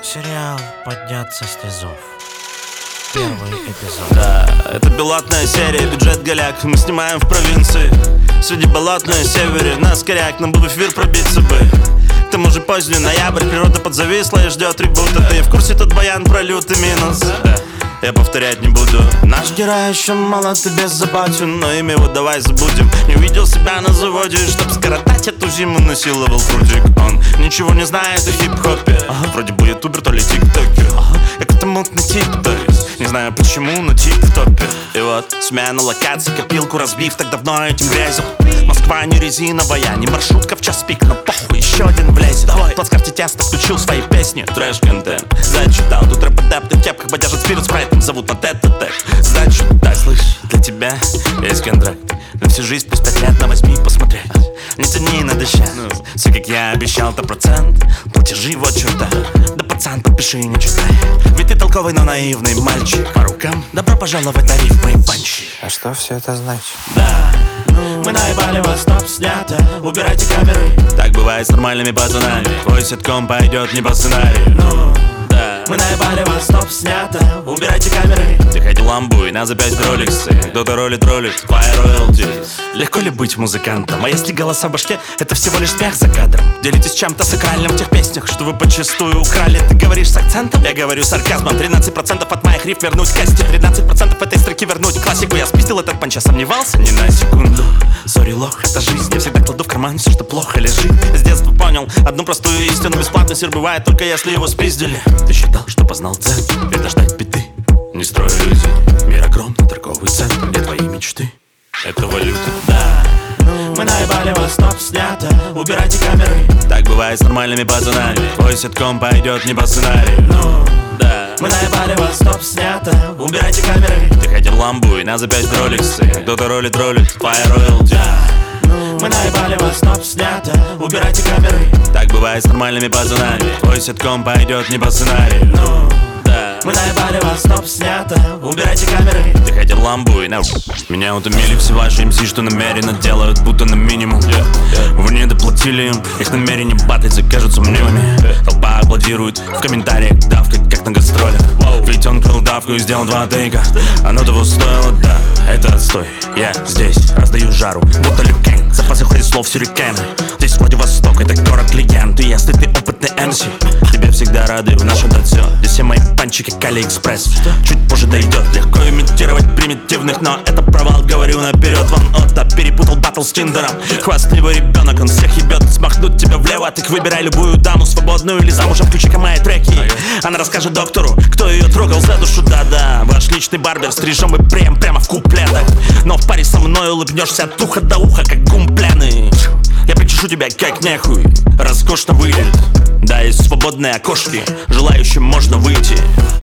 Сериал «Подняться с низов». Первый эпизод. Да, это пилотная серия, бюджет голяк. Мы снимаем в провинции, среди болот на севере. Нас коряк, нам бы в эфир пробиться бы. К тому же поздний ноябрь, природа подзависла и ждет ребута. Ты в курсе, тут баян про лютый минус? Я повторять не буду. Наш герой еще молод и беззаботен, но имя его давай забудем. Не увидел себя на заводе, чтоб скоротать эту зиму, насиловал крутик. Он ничего не знает о хип-хопе. Вроде бы ютубер, то ли тик-токер. Я как-то мутный тип, то есть не знаю почему, но тип в топе. И вот смена локаций, копилку разбив так давно этим грязью. Москва не резиновая, не маршрутка в час пик, но похуй, еще один влезет. Давай. В плацкарте тесто включил свои песни. Трэш-контент, зачитал, тут рэп-адепты в кепках бодяжат спирит спрайтом, зовут на тет-а-тет. Зачитай, слышь, для тебя есть контракт на всю жизнь, пусть 5 лет на 8 посмотреть. Не тяни на дощать, все как я обещал, то процент. Платежи вот черта, да пацан, подпиши, не читай. Ведь ты толковый, но наивный мальчик. По рукам, добро пожаловать на рифмы и панчи. А что все это значит? Да, мы наебали вас, стоп, снято. Убирайте камеры. Так бывает с нормальными пацанами. Твой ситком пойдет не по сценарию. Да, мы наебали вас, стоп, снято. Убирайте камеры. Ты хотел ламбу и на за 5 роликсы. Кто-то ролит, fire royalties. Легко ли быть музыкантом? А если голоса в башке, это всего лишь смех за кадром. Делитесь чем-то сакральным в тех песнях, что вы почастую украли. Ты говоришь с акцентом, я говорю сарказмом. 13% от моих риф вернуть касте, 13% этой строки вернуть классику. Я спиздил этот панч, я сомневался ни на секунду. Сори, лох, это жизнь. Я всегда кладу в карман все, что плохо лежит. С детства понял одну простую истину: бесплатный сыр бывает только если его спиздили. Ты считал, что познал цель, это ждать беды. Не строй иллюзий, мир огромный, торговый центр. Где твои мечты? Это валюта. Да, мы наебали вас, стоп, снято. Убирайте камеры. Так бывает с нормальными пацанами. Твой ситком пойдет не по сценарию. Да, мы наебали вас, стоп, снято. Убирайте камеры. Ты хотел ламбу и на за 5 роликсы. Кто-то ролит, fire royalties. Да, мы наебали вас, стоп, снято. Убирайте камеры. Так бывает с нормальными пацанами. Твой ситком пойдет не по сценарию. Да, мы наебали вас, стоп, снято. Убирайте камеры. Ты хотел ламбу и на... Меня утомили все ваши МС, что намеренно делают, будто на минимум. Вы не доплатили им, их намерения батлиться кажутся мнимыми. Толпа аплодирует, в комментариях давка, как на гастролях. Ведь он крыл давку и сделал 2 тейка. Оно того стоило, да, это отстой. Я здесь раздаю жару, будто Люкейн. Запасы ходит слов сюрикена. Здесь Владивосток, это город-клиент. И если ты опытный МС, тебе всегда рады в нашем танце. Здесь все мои панчики как Алиэкспресс. Чуть позже дойдет, легко имитировать примитивных, но это провал, говорю наперед. Вон Отто перепутал батл с Тиндером. Хвастливый ребенок, он всех ебет. Смахнуть тебя влево, ты выбирай любую даму, свободную или замужем, включи-ка мои треки. Она расскажет доктору, кто ее трогал за душу. Да-да, ваш личный барбер, стрижем и бреем прямо в куплетах. Но в паре со мной улыбнешься от уха до уха, как гумпляны. Я причешу тебя как нехуй, роскошно выйдет. Да, есть свободные окошки, желающим можно выйти.